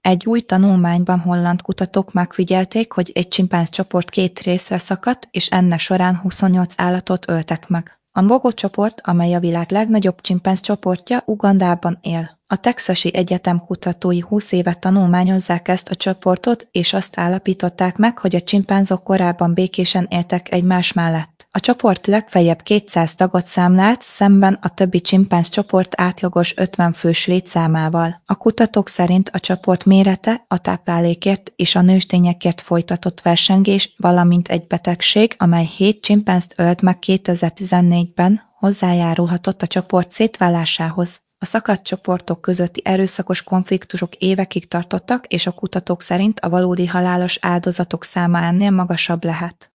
Egy új tanulmányban holland kutatók megfigyelték, hogy egy csimpánz csoport 2 részre szakadt, és ennek során 28 állatot öltek meg. A Mbogo csoport, amely a világ legnagyobb csimpánz csoportja, Ugandában él. A Texasi Egyetem kutatói 20 éve tanulmányozzák ezt a csoportot, és azt állapították meg, hogy a csimpánzok korábban békésen éltek egymás mellett. A csoport legfeljebb 200 tagot számlált, szemben a többi csimpánz csoport átlagos 50 fős létszámával. A kutatók szerint a csoport mérete, a táplálékért és a nőstényekért folytatott versengés, valamint egy betegség, amely 7 csimpánzt ölt meg 2014-ben, hozzájárulhatott a csoport szétválásához. A szakadt csoportok közötti erőszakos konfliktusok évekig tartottak, és a kutatók szerint a valódi halálos áldozatok száma ennél magasabb lehet.